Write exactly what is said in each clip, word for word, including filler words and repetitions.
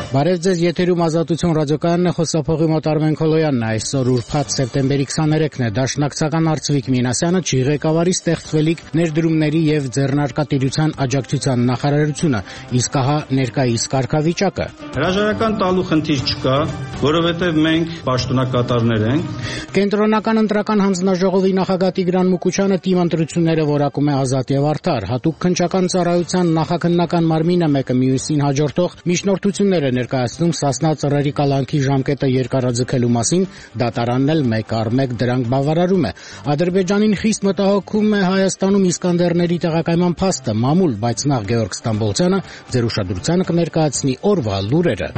Բարև ձեզ, եթերում Ազատություն ռադիոկայանն է, խոսափողի մոտ Արմեն Քոլոյանն է, այսօր ուրբաթ սեպտեմբերի քսաներեքն է, Դաշնակցական Արծվիկ Մինասյանը չի ղեկավարի ստեղծվելիք ներդրումների եւ ձեռնարկատիրության աջակցության նախարարությունը, իսկ ահա ներկայիս կարգավիճակը։ Հրաժարական տալու խնդիր չկա, որովհետեւ մենք պաշտոնակատարներ ենք։ Կենտրոնական ընտրական հանձնաժողովի նախագահ Տիգրան Մուկուչյանը թիմ ընտրությունները որակում է ազատ եւ արդար, հատուկ քննչական ծառայության նախաքննական մարմինը մեկը մյուսին հաջորդող միջնորդություններ է ներկայացնում Սասնա ծռերի կալանքի ժամկետը երկարաձգելու մասին, դատարանն էլ մեկ առ մեկ դրանք բավարարում է։ Ադրբեջանին խիստ մտահոգում է Հայաստանում Իսկանդերների տեղակայման փաստը, մամուլ, բայց նախ Գեորգ Ստամբոլցյանը ձեր ուշադրությանը կներկայացնի օրվա լուրերը։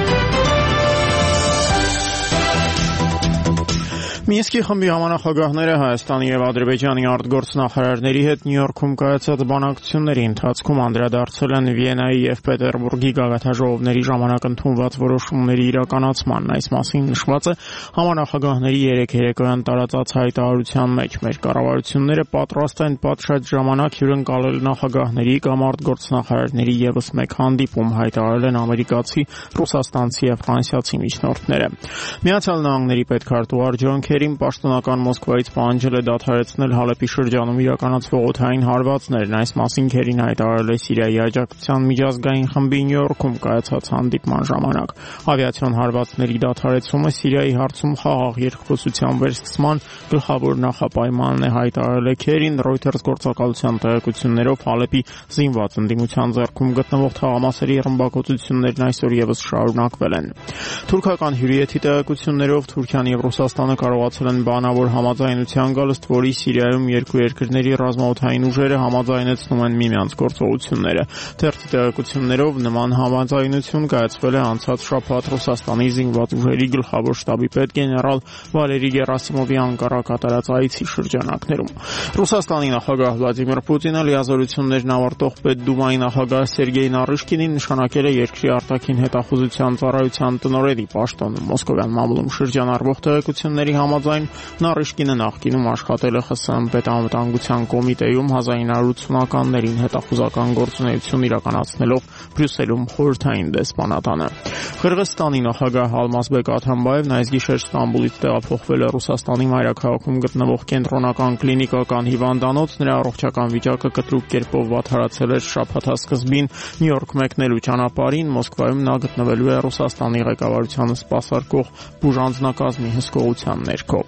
Մինսկի խմբի համանախագահները Հայաստանի եւ Ադրբեջանի արտգործնախարարների հետ Նյու Յորքում կայացած բանակցությունների ընթացքում անդրադարձել են Վիեննայի եւ Պետերբուրգի գագաթաժողովների ժամանակ ընդունված որոշումների իրականացմանն։ Այս մասին նշված է համանախագահների երեք երեկոյան տարածած հայտարարության մեջ։ Մեր կառավարությունները պատրաստ են պատշաճ ժամանակ հյուրընկալել նախագահների կամ արտգործնախարարների եւս մեկ հանդիպում, հայտարարել են ամերիկացի, ռուսաստանցի եւ ֆրանսիացի միջնորդները։ Միացյալ Նահանգների պետքարտուղար Ջոն Քերին պաշտոնական Մոսկվայից պահանջել է դադարեցնել Հալեպի շրջանում իրականացվող օդային հարվածներն։ Այս մասին Քերին հայտարարել է Սիրիայի աջակցության միջազգային խմբի Նյու Յորքում կայացած հանդիպման ժամանակ։ Ավիացիոն հարվածների դադարեցումը Սիրիայի հարցում խաղաղ երկխոսության վերսկսման գլխավոր նախապայմանն է, հայտարարել է Քերին Reuters գործակալության տեղեկություններով Հալեպի զինված ընդդիմության ձեռքում գտնվող թաղամասերի ռմբակոծություններն այսօր եւս շարունակվել են։ Թուրքական հյուրիեթի տեղեկություններով Թուրքիան եւ Ռուսաստանը կարողացել են բանավոր համաձայնության գալ, ըստ որի Սիրիայում երկու երկրների ռազմաօդային ուժերը համաձայնեցնում են միմյանց գործողությունները։ Թերթի տեղեկություններով նման համաձայնություն կայացվել է անցած շաբաթ Ռուսաստանի զինված ուժերի գլխավոր շտաբի պետ գեներալ Վալերի Գերասիմովի Անկարա կատարած այցի շրջանակներում։ Ռուսաստանի նախագահ Վլադիմիր Պուտինը լիազորություններն ավարտող Պետդումայի նախագահ Սերգեյ Նարիշկինին նշանակել է երկրի արտաքին հետախուզության ծառայության տնօրենի պաշտոնում։ Մոսկովյան մամուլում շրջանառվող տեղեկությունների համաձայն Նարիշկինը նախկինում աշխատել է ԽՍՀՄ պետանվտանգության կոմիտեում հազար ինը հարյուր ութսունականներին հետախուզական գործունեություն իրականացնելով Բրյուսելում խորհրդային դեսպանատանը։ Қырғызստանի նախագահ Ալմազբեկ Աթամբաևն այս գիշեր Ստամբուլից տեղափոխվել է Ռուսաստանի մայրաքաղաքում գտնվող կենտրոնական կլինիկական հիվանդանոց։ Նրա առողջական վիճակը կտրուկ կերպով վատթարացել էր շաբաթասկզբին Նյու Յորք մեկնելու ճանապարհին։ Մոսկվայում նա գտնվելու է Ռուսաստանի ղեկավարությանը սպասարկող բուժանձնակազմի հսկողության ներքո։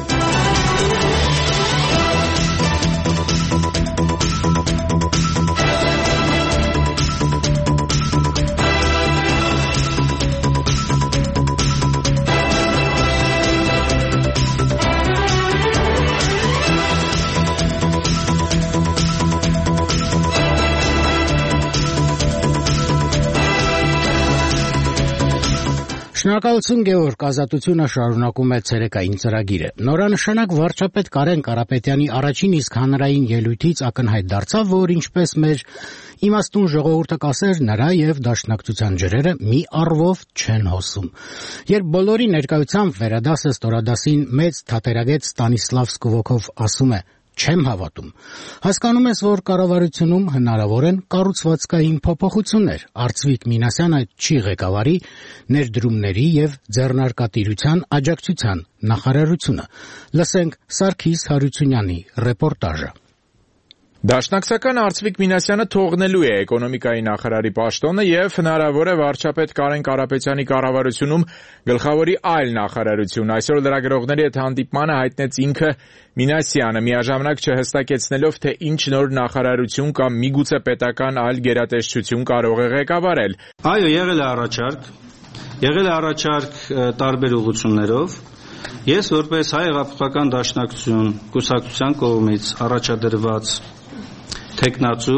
Շնորհակալություն Գեորգ, Ազատությունը շարունակում է ցերեկային ծրագիրը։ Նորանշանակ վարչապետ Կարեն Կարապետյանի առաջին իսկ հանրային ելույթից ակնհայտ դարձավ, որ ինչպես մեր իմաստուն ժողովուրդը կասեր, նրա եւ Դաշնակցության ջրերը մի առվով չեն հոսում։ Երբ բոլորի ներկայությամբ վերադասը ստորադասին մեծ թատերագետ Ստանիսլավ Սկվոկով ասում է. Չեմ հավատում։ Հասկանում ես, որ կառավարությունում հնարավոր են կառուցվածքային փոփոխություններ։ Արծվիկ Մինասյանը չի ղեկավարի ներդրումների եւ ձեռնարկատիրության աջակցության նախարարությունը։ Լսենք Սարգիս Հարությունյանի ռեպորտաժը։ Դաշնակցական Արծվիկ Մինասյանը թողնելու է էկոնոմիկայի նախարարի պաշտոնը եւ հնարավոր է վարչապետ Կարեն Կարապետյանի կառավարությունում գլխավորի այլ նախարարություն։ Այսօր լրագրողների հետ հանդիպմանը հայտնեց ինքը Մինասյանը, միաժամանակ չհստակեցնելով, թե ինչ նոր նախարարություն կամ միգուցե պետական այլ գերատեսչություն կարող է ղեկավարել։ Այո, եղել է առաջարկ, եղել է առաջարկ տարբեր ուղղություններով։ Ես որպես հայ հեղափոխական դաշնակցություն կուսակցության կողմից առաջադրված թեկնածու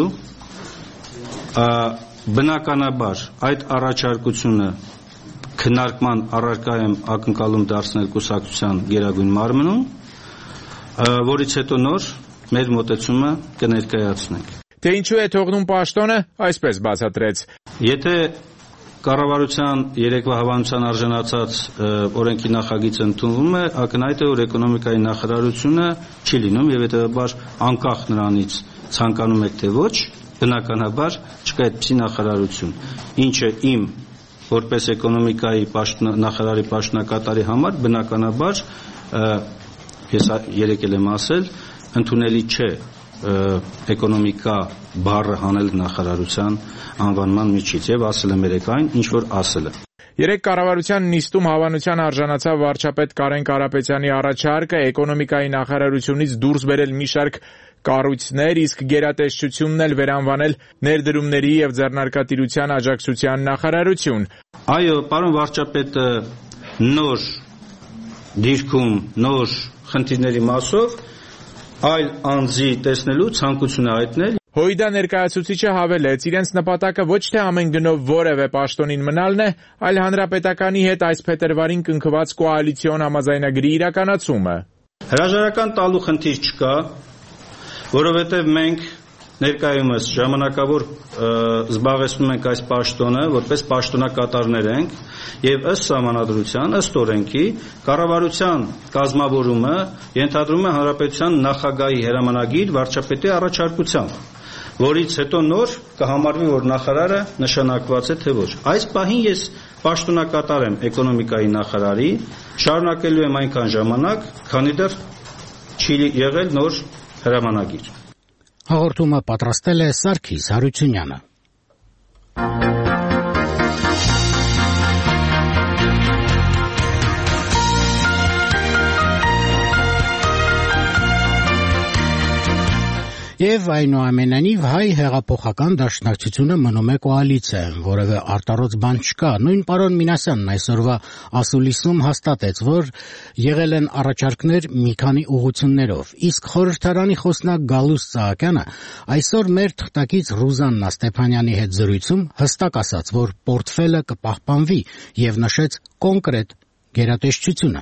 բնականաբար այդ առաջարկությունը քննարկման առարկա եմ ակնկալում դարձնել կուսակցության գերագույն մարմնում, որից հետո նոր մեր մոտեցումը կներկայացնենք։ Թե ինչու է թողնում պաշտոնը, այսպես բացատրեց. Եթե կառավարության երեկվա հավանության արժանացած օրենքի նախագիծը ընդունվում է, ակնհայտ է, որ էկոնոմիկայի նախարարությունը չի լինում եւ հետեւաբար անկախ նրանից ցանկանում եք թե ոչ, բնականաբար չկա այդպիսի նախարարություն, ինչը իմ որպես էկոնոմիկայի նախարարի պաշտոնակատարի համար բնականաբար ես երեք էլ եմ ասել, ընդունելի չէ էկոնոմիկա բառը հանել նախարարության անվանման միջից եւ ասել եմ երեք այն, ինչ որ ասել եմ։ Երեք կառավարության նիստում հավանության արժանացավ վարչապետ Կարեն Կարապետյանի առաջարկը էկոնոմիկայի նախարարությունից դուրս բերել մի շարք կառույցներ, իսկ գերատեսչությունն էլ վերանվանել ներդրումների եւ ձեռնարկատիրության աջակցության նախարարություն։ Այո, պարոն վարչապետը նոր դիրքում, նոր խնդիրների մասով այլ անձի տեսնելու ցանկություն է հայտնել։ ՀՅԴ ներկայացուցիչը հավելեց, իրենց նպատակը ոչ թե ամեն գնով որևէ պաշտոնին մնալն է, այլ հանրապետականի հետ այս փետրվարին կնքված կոալիցիոն համաձայնագրի իրականացումը։ Հրաժարական տալու խնդիր չկա, որովհետև մենք ներկայումս ժամանակավոր զբաղեցնում ենք այս պաշտոնը, որպես պաշտոնակատարներ ենք, եւ ըստ սահմանադրության, ըստ օրենքի, կառավարության կազմավորումը ենթադրում է հանրապետության նախագահի հրամանագիր վարչապետի առաջարկությամբ, որից հետո նոր կհամարվի, որ նախարարը նշանակված է թե ոչ։ Այս պահին ես պաշտոնակատար եմ էկոնոմիկայի նախարարի, շարունակելու եմ այնքան ժամանակ, քանի դեռ չի եղել նոր հրամանագիր։ Հաղորդումը պատրաստել է Սարգիս Հարությունյանը։ Եվ այնուամենայնիվ հայ հեղափոխական դաշնակցությունը մնում է կոալիցիայում, որևէ արտառոց բան չկա։ Նույն պարոն Մինասյանն այսօրվա ասուլիսում հաստատեց, որ եղել են առաջարկներ մի քանի ուղղություններով, իսկ խորհրդարանի խոսնակ Գալուստ Սահակյանը այսօր մեր թղթակից Ռուզաննա Ստեփանյանի հետ զրույցում հստակ ասաց, որ պորտֆելը կպահպանվի եւ նշեց կոնկրետ գերատեսչությունը։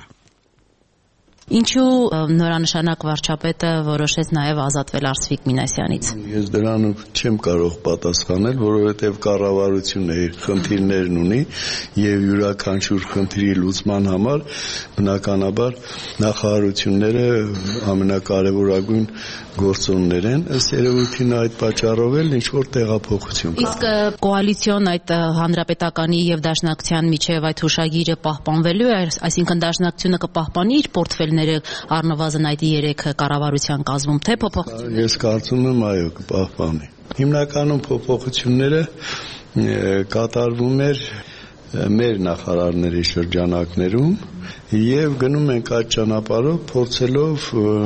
Ինչու նորանշանակ վարչապետը որոշեց նաև ազատվել Արծվիկ Մինասյանից։ Ես դրանով չեմ կարող պատասխանել, որովհետև կառավարությունը իր խնդիրներն ունի եւ յուրաքանչյուր խնդրի լուծման համար բնականաբար նախարարությունները ամենակարևորագույն գործոններ են, ըստ երևույթին այդ պատճառով էլ ինչ որ տեղափոխություն կա։ Իսկ կոալիցիոն այդ հանրապետականի եւ դաշնակցության միջև այդ հուշագիրը պահպանվելու է, այսինքն դաշնակցությունը կպահպանի իր պորտֆելները առնվազն այդ երեք կառավարության կազմում, թե փոփոխություն։ Ես կարծում եմ այո, կպահպանի։ Հիմնականում փոփոխությունները կատարվում էր մեր նախարարների շրջանակներում եւ գնում ենք այդ ճանապարհով փորձելով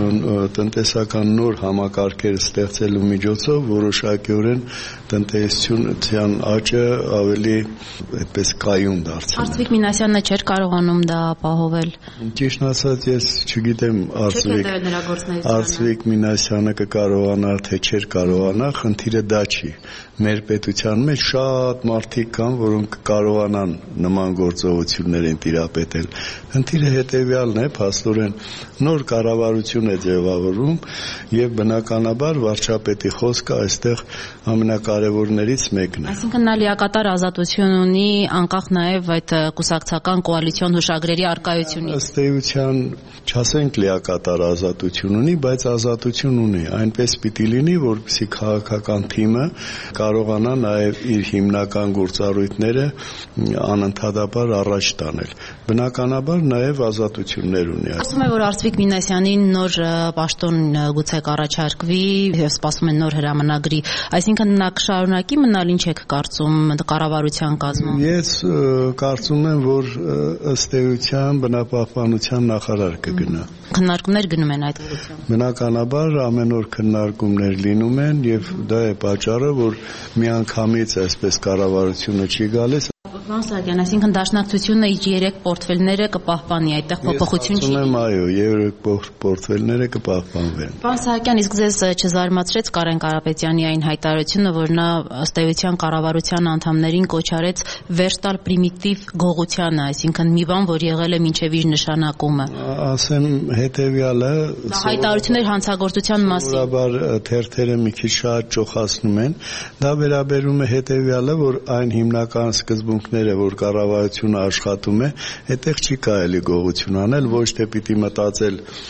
տնտեսական նոր համակարգեր ստեղծելու միջոցով որոշակիորեն տնտեսության աճը ավելի այդպես կայուն դարձնել։ Արծվիկ Մինասյանը չէր կարողանում դա ապահովել։ Ճիշտ ասած ես չգիտեմ Արծվիկ Արծվիկ Մինասյանը կկարողանար թե չէր կարողանա, խնդիրը դա չի։ Մեր պետության մեջ շատ մարդիկ կան, որոնք կարողանան նման գործողություններին տիրապետել։ Խնդիրը հետևյալն է, փաստորեն նոր կառավարություն է ձևավորվում եւ բնականաբար վարչապետի խոսքը այստեղ ամենակարևորներից մեկն է։ Այսինքն նա լիակատար ազատություն ունի անկախ նաեւ այդ կուսակցական կոալիցիոն հուշագրերի արկայությունից։ Ըստ էության չասենք լիակատար ազատություն ունի, բայց ազատություն ունի։ Այնպես պիտի լինի, որպեսզի քաղաքական թիմը կարողանա նաեւ իր հիմնական գործառույթները անընդհատաբար առաջ տանել։ Բնականաբար նաև ազատություններ ունի։ Ասում է, որ Արծվիկ Մինասյանին նոր պաշտոն գուցե կառաջարկվի եւ սպասում են նոր հրամանագրի, այսինքն նա կշարունակի մնալ, ինչ եք կարծում կառավարության կազմում։ Ես կարծում եմ, որ ըստ էության բնապահպանության նախարար կգնա։ Քննարկումներ գնում են այդ ուղղությամբ։ Բնականաբար ամեն օր քննարկումներ լինում են եւ դա է պատճառը, որ միանգամից այսպես կառավարությունը չի գալիս։ Պարոն Սահակյան, այսինքն դաշնակցությունը իր երեք պորտֆելները կպահպանի, այդտեղ փոփոխություն չի։ Ես ասում եմ, այո, երեք պորտֆելները կպահպանվեն։ Պարոն Սահակյան, իսկ ձեզ չզարմացրեց Կարեն Կարապետյանի այն հայտարարությունը, որ նա ըստ էության կառավարության անդամներին կոչ արեց վերջ տալ պրիմիտիվ գողությանը, այսինքն մի բան, որ եղել է մինչև իր նշանակումը։ Ասեմ հետեւյալը, հայտարարություններ հանցագործության մասին։ Սովորաբար թերթերը մի քիչ շատ ճոխացնում են։ Դա վերաբերում է հետեւյալը, որ այն հիմնական սկզբունքները, որ կառավարությունը աշխատում է, այդտեղ չի կարելի գողություն անել, ոչ թե պիտի մտածել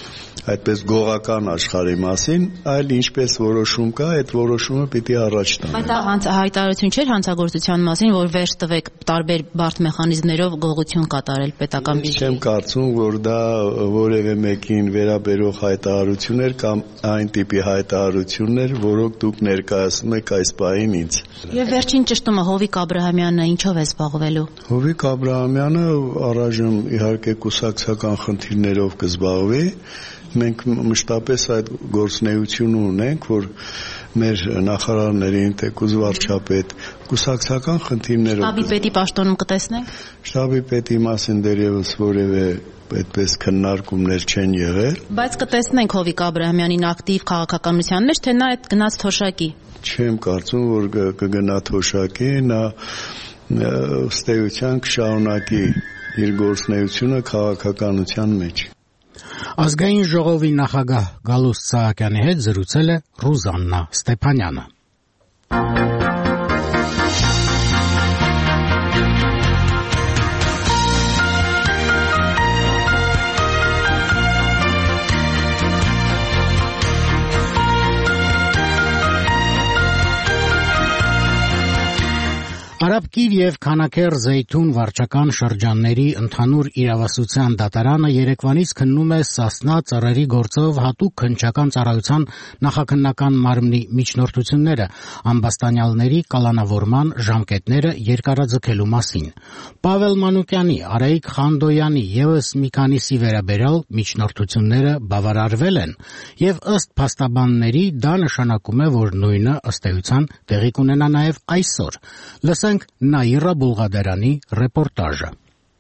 այդպես գողական աշխարհի մասին, այլ ինչպես որոշում կա, այդ որոշումը պիտի առաջ տանենք։ Բայց հայտարարություն չէր հանցագործության մասին, որ վերջ տվեք տարբեր բարդ մեխանիզմներով գողություն կատարել պետական բյուջեից։ Չեմ կարծում, որ դա որևէ մեկին վերաբերող հայտարարություններ կամ այն տիպի հայտարարություններ, որոնք դուք ներկայացնում եք այս պահին ինձ։ Եվ վերջին ճշտումը Հովիկ Աբրահամյանը ինչով է զբաղվելու։ Հովիկ Աբրահամյանը առայժմ իհարկե կուսակցական խնդիրներով կզբաղվի։ Մենք մշտապես այդ գործունեությունը ունենք, որ մեր նախարարներին, թեկուզ վարչապետ, կուսակցական խնդիրներով։ Շտաբի պետի պաշտոնում կտեսնենք։ Շտաբի պետի մասին դեռևս որևէ այդպես քննարկումներ չեն եղել։ Բայց կտեսնենք Հովիկ Աբրահամյանին ակտիվ քաղաքականության մեջ, թե նա այդ գնաց թոշակի։ Չեմ կարծում, որ կգնա թոշակի, նա ըստ էության կշարունակի իր գործունեությունը քաղաքականության մեջ։ Ազգային ժողովի նախագահ Գալուստ Սահակյանի հետ զրուցել է Ռուզաննա Ստեփանյանը։ Արաբկիր և Քանաքեռ Զեյթուն վարչական շրջանների ընդհանուր իրավասության դատարանը երեկվանից քննում է Սասնա ծառերի գործով հատուկ քննչական ծառայության նախաքննական մարմնի միջնորդությունները ամբաստանյալների կալանավորման ժամկետները երկարաձգելու մասին։ Պավել Մանուկյանի, Արայիկ Խանդոյանի ևս մի քանիսի վերաբերյալ միջնորդությունները բավարարվել են և ըստ փաստաբանների դա նշանակում է, որ նույնը ըստ էության տեղի կունենա նաև այսօր։ Լսենք Նաիրա Բուլղադարյանի ռեպորտաժը։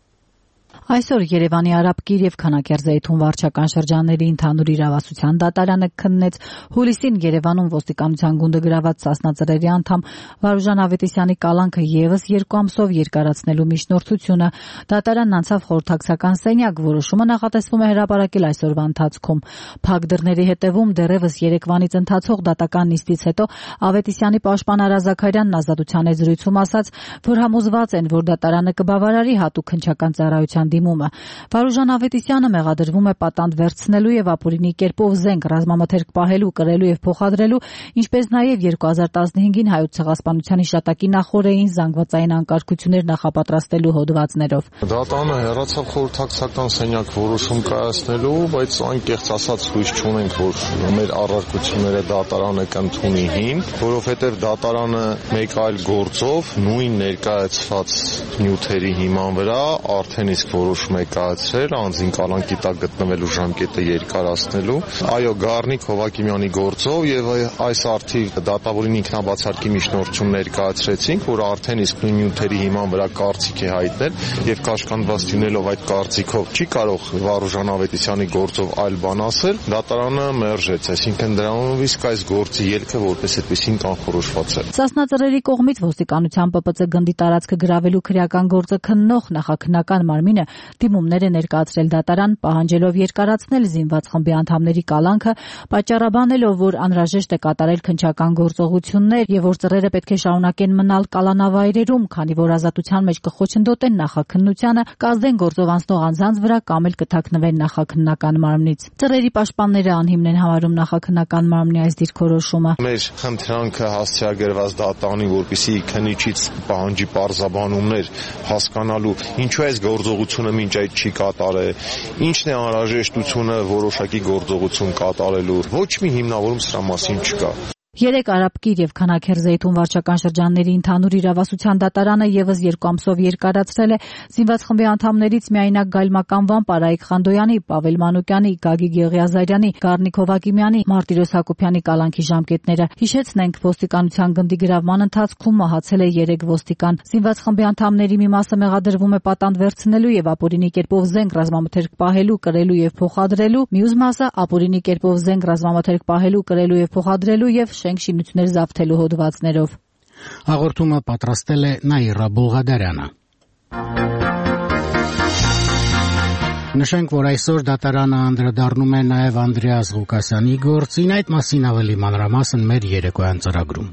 Այսօր Երևանի Արաբկիր և Քանաքեռ Զեյթուն վարչական շրջանների ընդհանուր իրավասության դատարանը քննեց հուլիսին Երևանում ոստիկանության գունդը գրաված Սասնա ծռերի անդամ Վարուժան Ավետիսյանի կալանքը ևս երկու ամսով երկարացնելու միջնորդությունը։ Դատարանն անցավ խորհրդակցական սենյակ, որոշումը նախատեսվում է հրապարակել այսօրվա ընթացքում։ Փակ դռների հետևում դեռևս երեկվանից ընթացող դատական նիստից հետո Ավետիսյանի պաշտպան Արա Զաքարյանն Ազատության զրույցում ասաց, որ համոզված են, որ դատարանը կբավարարի հատուկ քննչական ծառայության դիմումը։ Վարուժան Ավետիսյանը մեղադրվում է պատանդ վերցնելու եւ ապօրինի կերպով զենք ռազմամթերք պահելու, կրելու եւ փոխադրելու, ինչպես նաեւ երկու հազար տասնհինգին Հայոց ցեղասպանության հիշատակի նախօրեին զանգվածային անկարգություններ նախապատրաստելու հոդվածներով։ Դատարանը հեռացավ խորհրդակցական սենյակ որոշում կայացնելու, բայց անկեղծ ասած հույս չունենք, որ մեր առարկությունները դատարանը կընդունի հին, որովհետեւ դատարանը մեկ այլ գործով նույն ներկայացված նյութերի հիման վրա արդեն իսկ որոշում է կայացրել անձին կալանքի տակ գտնվելու ժամկետը երկարացնելու։ Այո, Գառնիկ Հովակիմյանի գործով եւ այս արդիվ դատավորին ինքնաբացարկի միջնորդություն ներկայացրեցինք, որ արդեն իսկ նույն նյութերի հիման վրա կարծիք է հայտնել եւ կաշկանդված լինելով այդ կարծիքով չի կարող Վարուժան Ավետիսյանի գործով այլ բան ասել, դատարանը մերժեց, այսինքն դրանով իսկ այս գործի ելքը որպես այդպեսին կանխորոշված է։ Սասնա ծռերի կողմից ոստիկանության Պ Պ Ծ գնդի տարածքը գրավելու քրեական գործը քննող նախաքննական մարմինը դիմումներ է ներկայացրել դատարան, պահանջելով երկարացնել զինված խմբի անդամների կալանքը, պատճառաբանելով, որ անհրաժեշտ է կատարել քննչական գործողություններ եւ որ ծռերը պետք է շարունակեն մնալ կալանավայրերում, քանի որ ազատության մեջ կխոչընդոտեն նախաքննությանը, կազդեն գործով անցնող անձանց վրա կամ էլ կթաքնվեն նախաքննական մարմնից։ Ծռերի պաշտպանները անհիմն են համարում նախաքննական մարմնի այս դիրքորոշումը։ Մեր խնդրանքը հասցեագրված դատարանի, որպեսզի քննիչից պահանջի պարզաբանումներ հասկանալու ինչու այս գործողությունը մինչ այդ չի կատարել, ինչն է անհրաժեշտությունը որոշակի գործողություն կատարելու։ Ոչ մի հիմնավորում սրա մասին չկա։ Երեք Արաբկիր եւ Քանաքեռ Զեյթուն վարչական շրջանների ընդհանուր իրավասության դատարանը ևս երկու ամսով երկարացրել է զինված խմբի անդամներից միայնակ գայլմականվան Արայիկ Խանդոյանի, Պավել Մանուկյանի, Գագիկ Եղիազարյանի, Գառնիկ Հովակիմյանի, Մարտիրոս Հակոբյանի կալանքի ժամկետները։ Հիշեցնենք, ոստիկանության գնդի գրավման ընթացքում մահացել է երեք ոստիկան։ Զինված խմբի անդամների մի մասը մեղադրվում է պատանդ վերցնելու եւ ապօրինի կերպով զենք ռազմամթերք պահելու, կրելու եւ փոխադրելու, մյուս մասը ապօրինի կերպով զենք ռազմամթերք պահելու, կրելու եւ փոխադրելու եւ շենք շինություններ զավթելու հոդվածներով։ Հաղորդումը պատրաստել է Նաիրա Բուլղադարյանը։ Նշենք, որ այսօր դատարանը անդրադառնում է նաև Անդրեաս Ղուկասյանի գործին, այդ մասին ավելի մանրամասն մեր երեկոյան ծրագրում։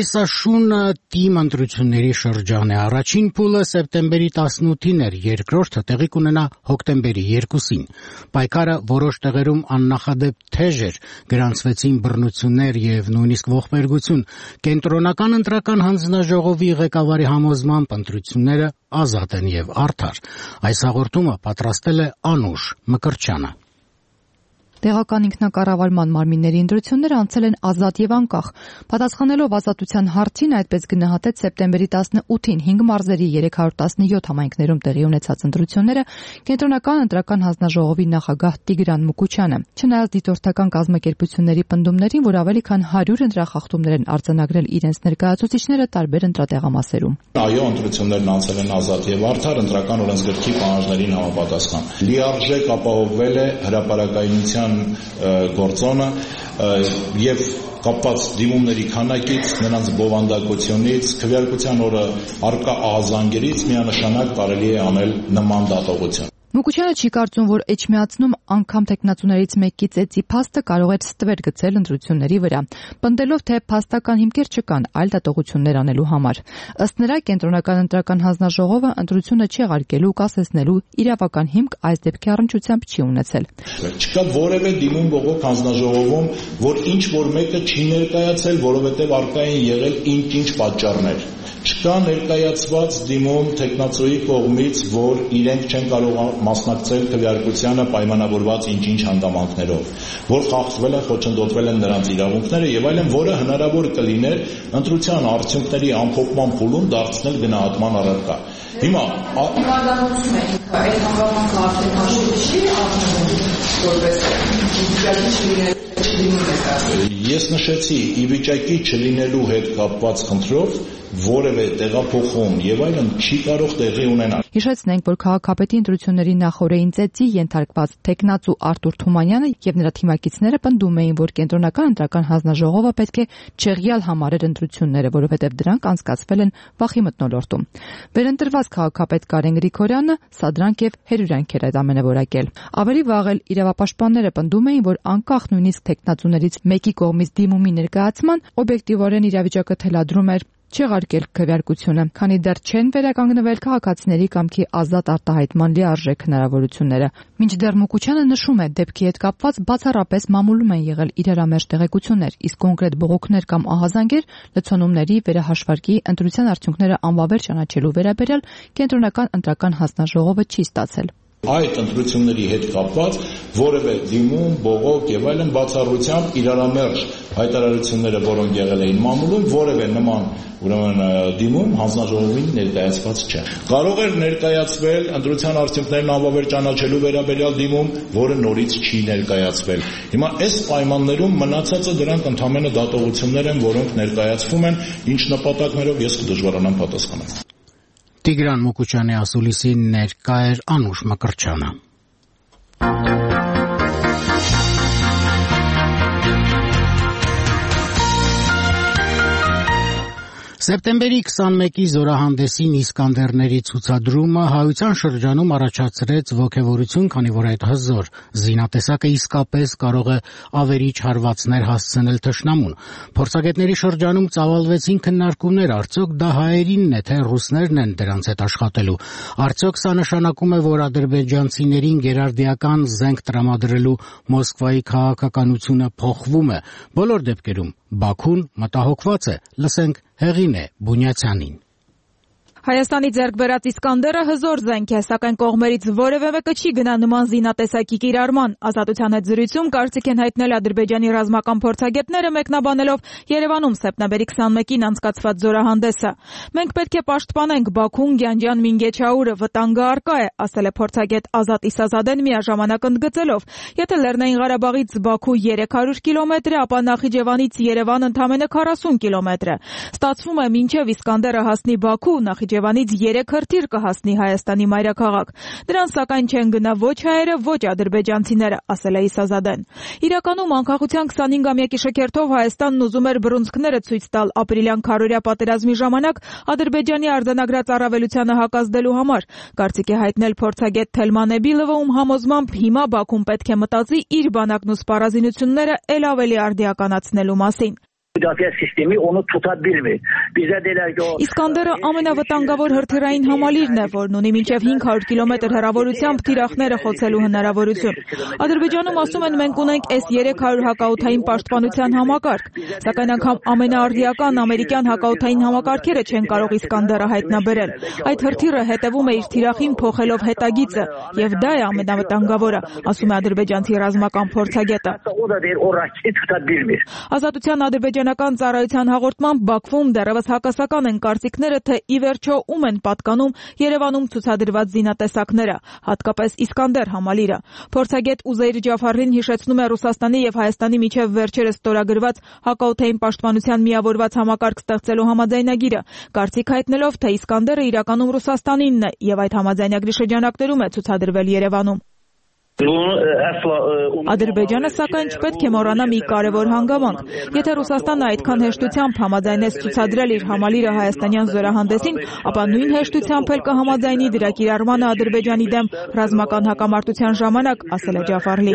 Կենսաշունը թիմ ընտրությունների շրջան է։ Առաջին փուլը սեպտեմբերի տասնութին էր, երկրորդը տեղի կունենա հոկտեմբերի երկուսին։ Պայքարը որոշ տեղերում աննախադեպ թեժ էր, գրանցվեցին բռնություններ եւ նույնիսկ ողբերգություն։ Կենտրոնական ընտրական հանձնաժողովի ղեկավարի համոզմամբ ընտրությունները ազատ են եւ արդար։ Այս հաղորդումը պատրաստել է Անուշ Մկրտչյանը։ Տեղական ինքնակառավարման մարմինների ընտրությունները անցել են ազատ եւ անկախ։ Պատասխանելով ազատության հարցին, այդպես գնահատեց սեպտեմբերի տասնութին հինգ մարզերի երեք հարյուր տասնյոթ համայնքներում տեղի ունեցած ընտրությունները Կենտրոնական ընտրական հանձնաժողովի նախագահ Տիգրան Մուկուչյանը։ Չնայած դիտորդական կազմակերպությունների պնդումներին, որ ավելի քան հարյուր ընտրախախտումներ են արձանագրել իրենց ներկայացուցիչները տարբեր ընտրատեղամասերում։ Այո, ընտրություններն անցել են ազատ եւ արդար ընտրական օրենսգրքի պահանջներին համապատասխան։ Լիարժեք ապահովվել է հրապարակայնության գործոնը եւ կապված դիմումների քանակից, նրանց բովանդակությունից, քվեարկության օրը արկա ահազանգերից միանշանակ կարելի է անել նման դատողություն։ Մուկուչյանը չի կարծում, որ էջմիածնում անգամ տեխնացուներից մեկի ծեծի փաստը կարող էր ստվեր գցել ընտրությունների վրա, պնդելով, թե փաստական հիմքեր չկան այլ դատողություններ անելու համար։ Ըստ նրա, Կենտրոնական ընտրական հանձնաժողովը ընտրությունը չեղարկելու, կասեցնելու իրավական հիմք այս դեպքի առնչությամբ չի ունեցել։ Չկա որևէ դիմում բողոք հանձնաժողովում, որ ինչ որ մեկը չի ներկայացել, որովհետև արկա են եղել ինչ-ինչ պատճառներ։ Չկա ներկայացված դիմում տեխնացուի կողմից, որ իրենք չեն կարող մասնակցել քվեարկությանը պայմանավորված ինչ-ինչ հանգամանքներով, որ խախտվել են, խոչընդոտվել են նրանց իրավունքները եւ այլն, որը հնարավոր կլիներ ընտրության արդյունքների ամփոփման փուլում դարձնել գնահատման առարկա։ Հիմա անդամություն է ինքը այդ հանգամանքը արդեն հաշվի չի առնում որպես Ես նշեցի ի վիճակի չլինելու հետ կապված խնդրով որևէ տեղափոխում եւ այլն չի կարող տեղի ունենալ։ Հիշեցնենք, որ քաղաքապետի ընտրությունների նախօրեին ծեծի ենթարկված տեխնացու Արտուր Թումանյանը եւ նրա թիմակիցները պնդում էին, որ Կենտրոնական ընտրական հանձնաժողովը պետք է չեղյալ համարեր ընտրությունները, որովհետեւ դրանք անցկացվել են վախի մթնոլորտում։ Վերընտրված քաղաքապետ Կարեն Գրիգորյանը սադրանք եւ հերյուրանք էր այդ ամենը որակել։ Ավելի վաղ էլ իրավապաշտպանները պնդում էին, որ անկախ նույնիսկ տեխնացուներից մեկի կողմից դիմումի ներկայացման օբյեկտիվորեն իրավիճակը թելադրում էր չեղարկել քվեարկությունը, քանի դեռ չեն վերականգնվել քաղաքացիների կամքի ազատ արտահայտման լիարժեք հնարավորությունները։ Մինչդեռ Մուկուչյանը նշում է, դեպքի հետ կապված բացառապես մամուլում են եղել իրարամերժ տեղեկություններ, իսկ կոնկրետ բողոքներ կամ ահազանգեր լցոնումների, վերահաշվարկի, ընտրության արդյունքները անվավեր ճանաչելու վերաբերյալ Կենտրոնական ընտրական հանձնաժողովը չի ստացել։ Այդ ընտրությունների հետ կապված որևէ դիմում, բողոք եւ այլն բացառությամբ իրարամերժ հայտարարությունները, որոնք եղել էին մամուլում, որևէ նման ուրեմն դիմում հանձնաժողովին ներկայացված չէ։ Կարող էր ներկայացվել ընտրության արդյունքներն անվավեր ճանաչելու վերաբերյալ դիմում, որը նորից չի ներկայացվել։ Հիմա այս պայմաններում մնացածը դրանք ընդհանրապես դատողություններ են, որոնք ներկայացվում են, ինչ նպատակներով ես կդժվարանամ պատասխանել։ Տիգրան Մուկուչյանի ասուլիսին ներկա էր Անուշ Մկրտչյանը։ Սեպտեմբերի քսանմեկի զորահանդեսին Իսկանդերների ցուցադրումը Հայության շրջանում առաջացրեց ոգևորություն, քանի որ այդ հզոր զինատեսակը իսկապես կարող է ավերիչ հարվածներ հասցնել թշնամուն։ Փորձագետների շրջանում ծավալվեցին քննարկումներ, արդյոք դա հայերինն է, թե ռուսներն են դրանց հետ աշխատելու։ Արդյոք սա նշանակում է, որ ադրբեջանցիներին գերարդիական զենք տրամադրելու Մոսկվայի քաղաքականությունը փոխվում է։ Բոլոր դեպքերում Բաքուն մտահոգված է։ Լսենք Հեղինե Բունյացյանին։ Հայաստանի ձեռք բերած Իսկանդերը հզոր զենք է, սակայն կողմերից որևէ մեկը չի գնա նման զինատեսակի կիրառման։ Ազատության հետ զրույցում կարծիք են հայտնել Ադրբեջանի ռազմական փորձագետները, մեկնաբանելով Երևանում սեպտեմբերի քսանմեկին անցկացված զորահանդեսը։ Մենք պետք է պաշտպանենք Բաքուն, Գյանջան, Մինգեչաուրը, վտանգը առկա է, ասել է փորձագետ Ազատ Իսազադեն միաժամանակ ընդգծելով. Եթե Լեռնային Ղարաբաղից Բաքու երեք հարյուր կիլոմետր է, ապա Նախիջևանից Երևան ընդամենը քառասուն կիլոմետր է։ Ստացվում է, մինչև Իսկանդերը հասնի Բաքու, Նախիջևանից երեք հրթիռ կհասնի Հայաստանի մայրաքաղաք։ Դրան սակայն չեն գնա ոչ հայերը, ոչ ադրբեջանցիները, ասել է Իսազադեն։ Իրականում անկախության քսանհինգամյակի շքերթով Հայաստանն ուզում էր բռունցքները ցույց տալ ապրիլյան քառօրյա պատերազմի ժամանակ Ադրբեջանի արձանագրած առավելությանը հակազդելու համար։ Կարծիք է հայտնել փորձագետ Թելման Էբիլովը, ում համոզմամբ հիմա Բաքուն պետք է մտածի իր բանակն ու սպառազինությունները ել ավելի արդիականացնելու մասին։ Müdafiə sistemi onu tuta bilmir. Bizə deyirlər ki, o Իսկանդերը ամենավտանգավոր հրթիռային համալիրն է, որն ունի մինչև հինգ հարյուր կիլոմետր հեռավորությամբ թիրախները խոցելու հնարավորություն։ Ադրբեջանում ասում են մենք ունենք էս երեք հարյուր հակաօդային պաշտպանության համակարգ, սակայն անգամ ամենաարդիական ամերիկյան հակաօդային համակարգերը չեն կարող Իսկանդերը հայտնաբերել։ Այդ հրթիռը հետևում է իր թիրախին փոխելով հետագիծը, եւ դա է ամենավտանգավորը, ասում է ադրբեջանցի ռազմական փորձագետը։ Ազատության ադրբեջանական ծառայության հաղորդմամբ Բաքվում դեռևս հակասական են կարծիքները, թե ի վերջո ում են պատկանում Երևանում ցուցադրված զինատեսակները, հատկապես Իսկանդեր համալիրը։ Փորձագետ Ուզեյր Ջաֆարին հիշեցնում է Ռուսաստանի եւ Հայաստանի միջև վերջերս ստորագրված հակաօդային պաշտպանության միավորված համակարգ ստեղծելու համաձայնագիրը, կարծիք հայտնելով, թե Իսկանդերը իրականում Ռուսաստանինն է եւ այդ համաձայնագրի շրջանակներում է ցուցադրվել Երևանում։ Ադրբեջանը սակայն չպետք է մոռանա մի կարևոր հանգամանք։ Եթե Ռուսաստանը այդքան հեշտությամբ համաձայնեց ցուցադրել իր համալիրը հայաստանյան զորահանդեսին, ապա նույն հեշտությամբ էլ կհամաձայնի դրա կիրառմանը Ադրբեջանի դեմ ռազմական հակամարտության ժամանակ, ասել է Ջաֆարլի։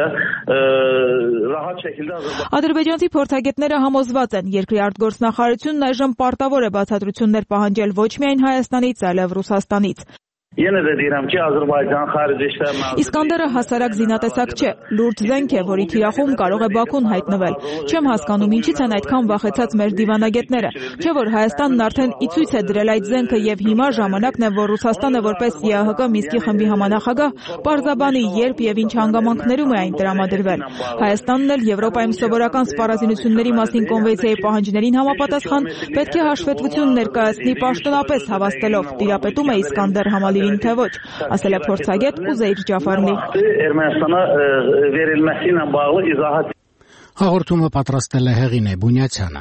Ադրբեջանցի փորձագետները համոզված են, երկրի արտգործնախարարությունն այժմ պարտավոր է բացատրություններ պահանջել ոչ միայն Հայաստանից, այլև Ռուսաստանից։ Yenə də deyirəm ki, Azərbaycan Xarici İşlər Nazirliyi Իսկանդերը հասարակ զինատեսակ չէ, լուրջ զենք է, որի թիրախում կարող է Բաքուն հայտնվել։ Չեմ հասկանում ինչից են այդքան վախեցած մեր դիվանագետները։ Չէ՞ որ Հայաստանն արդեն ի ցույց է դրել այդ զենքը եւ հիմա ժամանակն է, որ Ռուսաստանը որպես ԵԱՀԿ Մինսկի խմբի համանախագահ պարզաբանի երբ եւ ինչ հանգամանքներում է այն տրամադրվել։ Հայաստանն էլ Եվրոպայում սովորական սպառազինությունների մասին կոնվենցիայի պահանջներին համապատասխան պետք է հաշվետվություն ներկայացնի պաշտոնապես հավաստելով, տիրապետում է Իսկանդեր համալիրի թե ոչ, ասել է փորձագետ Ուզեյր Ջաֆարլի։ Ermənistana verilməsi ilə bağlı izahat Հաղորդումը պատրաստել է Հեղինե Բունյացյանը։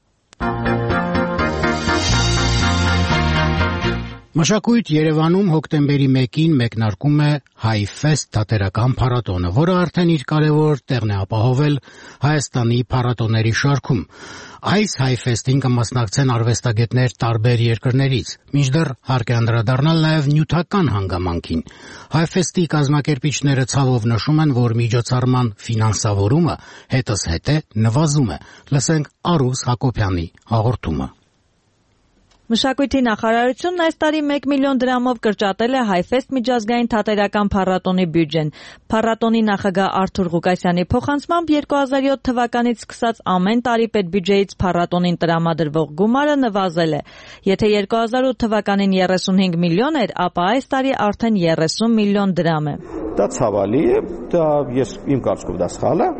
Մշակույթ Երևանում հոկտեմբերի մեկին մեկնարկում է HiFest թատերական փառատոնը, որը արդեն իր կարևոր տեղն է ապահովել Հայաստանի փառատոների շարքում։ Այս HiFest-ին կմասնակցեն արվեստագետներ տարբեր երկրներից, մինչդեռ հարկ է անդրադառնալ նաև նյութական հանգամանքին։ HiFest-ի կազմակերպիչները ցավով նշում են, որ միջոցառման ֆինանսավորումը հետզհետե նվազում է։ Լսենք Արուս Հակոբյանի հաղորդումը։ Մշակույթի նախարարությունն այս տարի մեկ միլիոն դրամով կրճատել է HiFest միջազգային թատերական փառատոնի բյուջեն։ Փառատոնի նախագահ Արթուր Ղուկասյանի փոխանցմամբ երկու հազար յոթ թվականից սկսած ամեն տարի պետբյուջեից փառատոնին տրամադրվող գումարը նվազել է։ Եթե երկու հազար ութ թվականին երեսունհինգ միլիոն էր, ապա այս տարի արդեն երեսուն միլիոն դրամ է։ Դա ցավալի է, դա ես իմ կարծիքով դա սխալ է,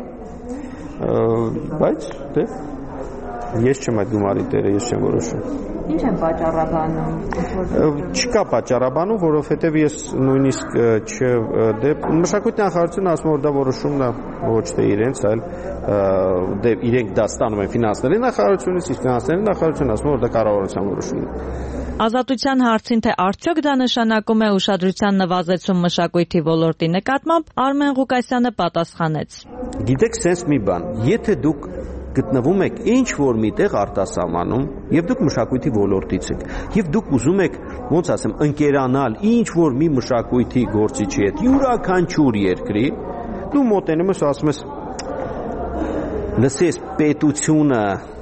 բայց դե ես չեմ այդ գումարի տերը, ես չեմ որոշում։ Ինչ են պատճառաբանում։ Չկա պատճառաբանում, որովհետև ես նույնիսկ չ դե մշակույթի նախարարությունը ասում որ դա որոշումն է ոչ թե իրենց, այլ դե իրենք դա ստանում են ֆինանսների նախարարությունից, իսկ ֆինանսների նախարարությունը ասում որ դա կառավարության որոշումն է։ Ազատության հարցին թե արդյոք դա նշանակում է ուշադրության նվազեցում մշակույթի ոլորտի նկատմամբ, Արմեն Ղուկասյանը պատասխանեց։ Գիտեք, sense մի բան, եթե դուք գտնվում եք ինչ որ միտեղ արտասահմանում եւ դուք մշակույթի ոլորտից եք եւ դուք ուզում եք ոնց ասեմ ընկերանալ ինչ որ մի մշակույթի գործիչի հետ յուրաքանչյուր երկրի դու մոտենում ես ասում ես լսես պետությունը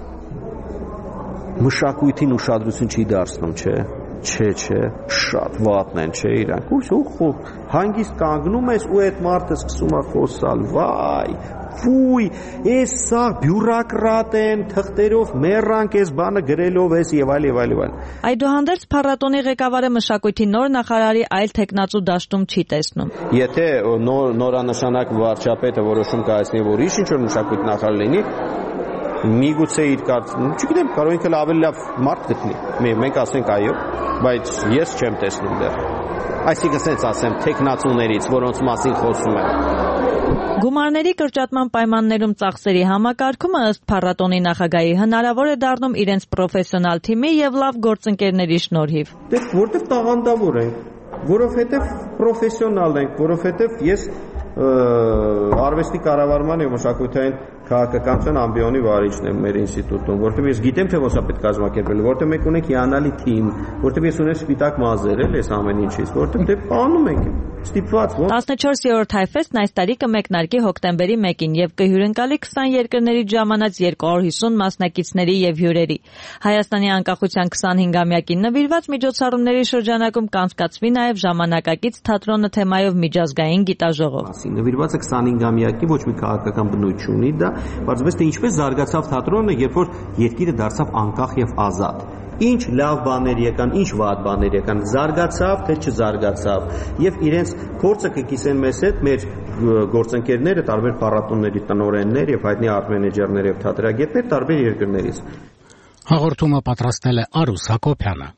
մշակույթին ուշադրություն չի դարձնում, չէ, չէ, չէ, շատ վատն են, չէ, իրանք, ու հանգիստ կանգնում ես ու այդ մարդը սկսում է խոսալ, վայ, ֆույ, ես սա բյուրոկրատ են, թղթերով մեռանք, ես բանը գրելով ես եւ այլ եւ այլ եւ այլ։ Այդուհանդերձ փառատոնի ղեկավարը մշակույթի նոր նախարարի այլ տեխնացու դաշտում չի տեսնում։ Եթե նոր նորանշանակ վարչապետը որոշում կայացնի, որ ինչ ինչ որ մշակույթի նախարար լինի, միգուցե իր կարծիքով, չգիտեմ, կարող ինքը ավելի լավ մարդ գտնի։ Մենք ասենք այո, բայց ես չեմ տեսնում դեռ։ Այսինքն ասենց ասեմ, տեխնացուներից, որոնց մասին խոսում եմ։ Գումարների կրճատման պայմաններում ծախսերի համակարգումը ըստ փառատոնի նախագահի հնարավոր է դառնում իրենց պրոֆեսիոնալ թիմի եւ լավ գործընկերների շնորհիվ։ Դե որտեղ տաղանդավոր ենք, որովհետեւ պրոֆեսիոնալ ենք, որովհետեւ ես արվեստի կառավարման եւ մշակութային քաղաքականության ամբիոնի վարիչն եմ մեր ինստիտուտում, որտեղ ես գիտեմ թե ոնց է պետք կազմակերպել, որտեղ մենք ունենք հիանալի թիմ, որտեղ ես ունեմ սպիտակ մազեր էլ այս ամեն ինչից, որտեղ դե անում ենք ստիպված։ տասնչորսերորդ Հայֆեստն այս տարի կմեկնարկի հոկտեմբերի մեկին եւ կհյուրընկալի քսան երկրներից ժամանած երկու հարյուր հիսուն մասնակիցների եւ հյուրերի։ Հայաստանի անկախության քսանհինգամյակին նվիրված միջոցառումների շրջանակում կանցկացվի նաեւ ժամանակակից թատրոնը թեմայով միջազգային գիտաժողով։ Նվիրված է քսանհինգամյակի, ոչ մի քաղաքական բնույթ չունի դա, բացվեց թե ինչպես զարգացավ թատրոնը, երբ որ երկիրը դարձավ անկախ եւ ազատ։ Ինչ լավ բաներ եկան, ինչ վատ բաներ եկան, զարգացավ, թե չզարգացավ, եւ իրենց փորձը կկիսեն մեզ հետ մեր գործընկերները, տարբեր փառատոների տնօրեններ եւ հայտնի արտ-մենեջերներ եւ թատերագետներ տարբեր երկրներից։ Հաղորդումը պատրաստել է Արուս Հակոբյանը։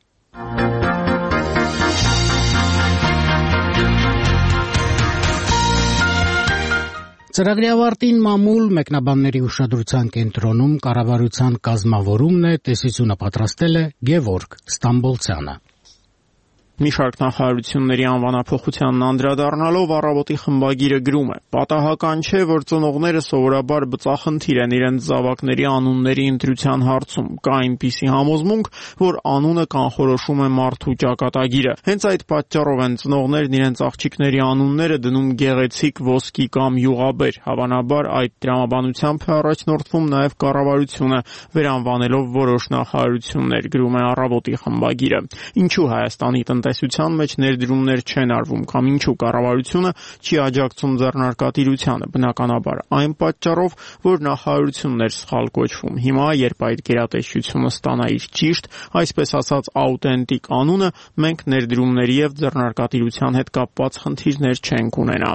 Ծրագրի ավարտին մամուլ մեկնաբանների ուշադրության կենտրոնում կառավարության կազմավորումն է, տեսությունը պատրաստել է Գևորգ Ստամբոլցյանը։ Մի շարք նախարարությունների անվանափոխությանն անդրադառնալով Առավոտի խմբագիրը գրում է. «Պատահական չէ, որ ծնողները սովորաբար բծախնդիր են իրենց զավակների անունների ընտրության հարցում։ Կա այնպիսի համոզմունք, որ անունը կանխորոշում է մարդու ճակատագիրը։ Հենց այդ պատճառով են ծնողներն իրենց աղջիկների անունները դնում գեղեցիկ, ոսկի կամ յուղաբեր։ Հավանաբար այդ տրամաբանությամբ է առաջնորդվում նաև կառավարությունը, վերանվանելով որոշ նախարարություններ», գրում է Առավոտի խմբագիրը։ Ինչու Հայաստանի տնտեսության մեջ ներդրումներ չեն արվում կամ ինչու կառավարությունը չի աջակցում ձեռնարկատիրությանը։ Բնականաբար այն պատճառով, որ նախարարությունն էր սխալ կոչվում։ Հիմա, երբ այդ գերատեսչությունը ստանա իր ճիշտ, այսպես ասած աուտենտիկ անունը, մենք ներդրումների եւ ձեռնարկատիրության հետ կապված խնդիրներ չենք ունենա։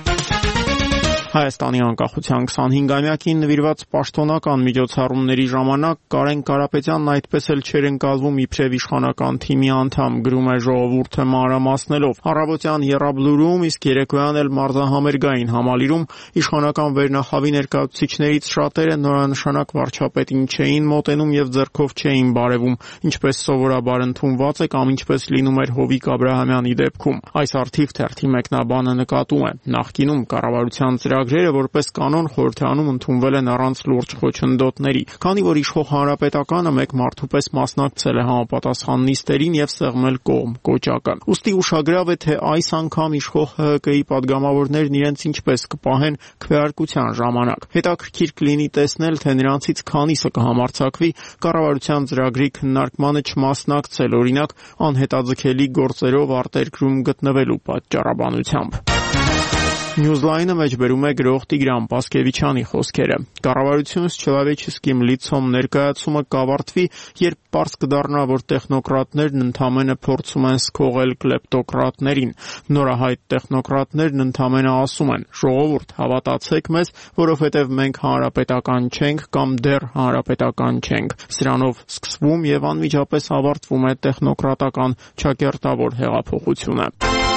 Հայաստանի անկախության քսանհինգամյակին նվիրված պաշտոնական միջոցառումների ժամանակ Կարեն Կարապետյանն այդպես էլ չէր ընկալվում իբրև իշխանական թիմի անդամ, գրում է Ժողովուրդը մանրամասնելով։ Առավոտյան եռաբլուրում, իսկ երեկոյան էլ մարզահամերգային համալիրում իշխանական վերնախավի ներկայացուցիչներից շատերը նորանշանակ վարչապետին չէին մոտենում եւ ձեռքով չէին բարևում, ինչպես սովորաբար ընդունված է կամ ինչպես լինում էր Հովիկ Աբրահամյանի դեպքում։ Այս արդիվ թերթի մեկնաբանը նկատում է. նախկինում կառավարության ծրագրերը որպես կանոն խորհրդարանում ընդունվել են առանց լուրջ խոչընդոտների, քանի որ իշխող հանրապետականը մեկ մարդու պես մասնակցել է համապատասխան նիստերին եւ սեղմել կողմ կոճակը։ Ուստի ուշագրավ է, թե այս անգամ իշխող ՀՀԿ-ի падգամավորներն իրենց ինչպես կպահեն քվեարկության ժամանակ։ Հետաքրքիր կլինի տեսնել, թե նրանցից քանիսը կհամարձակվի կառավարության ծրագրի քննարկմանը չմասնակցել, օրինակ անհետաձգելի գործերով արտերկրում գտնվելու պատճառաբանությամբ։ Newsline-ը մեջբերում է գրող Տիգրան Պասկևիչյանի խոսքերը։ Կառավարություն с человеческим лицом ներկայացումը կավարտվի, երբ պարզ կդառնա, որ տեխնոկրատներն ընդամենը փորձում են սքողել կլեպտոկրատներին։ Նորահայտ տեխնոկրատներն ընդամենը ասում են. «Ժողովուրդ, հավատացեք մեզ, որովհետև մենք հանրապետական չենք կամ դեռ հանրապետական չենք»։ Սրանով սկսվում եւ անմիջապես ավարտվում է տեխնոկրատական ճակերտավոր հեղափոխությունը։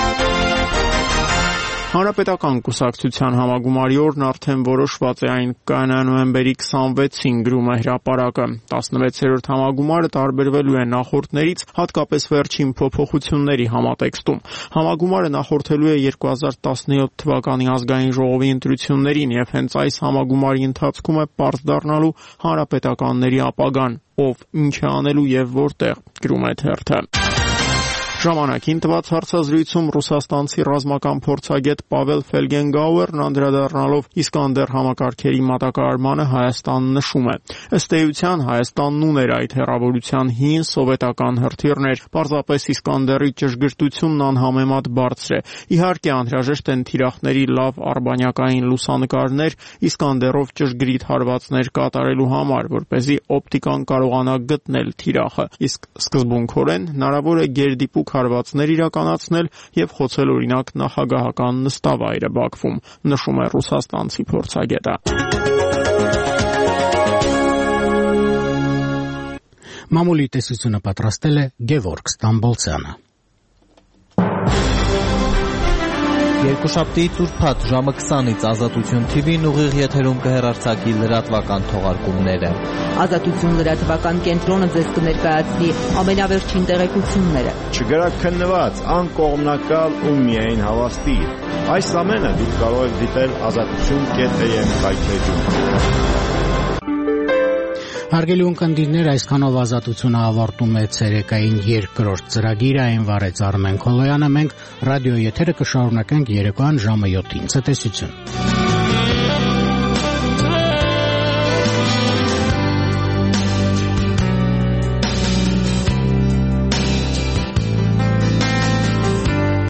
Հանրապետական կուսակցության համագումարի օրն արդեն որոշված է, այն կայանա նոյեմբերի քսանվեցին, գրում է Հրապարակը։ տասնվեցերորդ համագումարը տարբերվելու է նախորդներից, հատկապես վերջին փոփոխությունների համատեքստում։ Համագումարը նախորդելու է երկու հազար տասնյոթ թվականի ազգային ժողովի ընտրություններին եւ հենց այս համագումարի ընթացքում է պարզ դառնալու հանրապետականների ապագան, ով ինչ է անելու եւ որտեղ, գրում է թերթը։ Ժամանակին տված հարցազրույցում ռուսաստանցի ռազմական փորձագետ Պավել Ֆելգենգաուերն անդրադառնալով Իսկանդեր համակարգերի մատակարարմանը Հայաստան նշում է. ըստ էության Հայաստանն ուներ այդ հեռավորության հին սովետական հրթիռներ, պարզապես Իսկանդերի ճշգրտությունն անհամեմատ բարձր է։ Իհարկե անհրաժեշտ են թիրախների լավ արբանյակային լուսանկարներ Իսկանդերով ճշգրիտ հարվածներ կատարելու համար, որպեսզի օպտիկան կարողանա գտնել թիրախը, իսկ սկզբունքորեն հնարավոր է գերդիպուկ հարվածներ իրականացնել եւ խոցել օրինակ նախագահական նստավայրը Բաքվում, նշում է ռուսաստանցի փորձագետը։ Մամուլի տեսությունը պատրաստել է Գևորգ Ստամբոլցյանը։ Երկուշաբթի ծուրփաթ ժամը քսանից Ազատություն Թի Վին ուղիղ եթերում կհեռարձակի լրատվական թողարկումները։ Ազատություն լրատվական կենտրոնը ձեզ կներկայացնի ամենավերջին տեղեկությունները։ Չգրաքննված, անկողմնակալ ու միայն հավաստի։ Այս ամենը դուք կարող եք դիտել ազատություն կետ էմ հայտնեջում։ Հարգելի ունկնդիրներ, այսքանով ազատությունը ավարտում է ցերեկային երկրորդ ծրագիրը, այն վարեց Արմեն Քոլոյանը, մենք ռադիո եթերը կշարունակենք երեկոյան ժամը յոթին։ Ցտեսություն։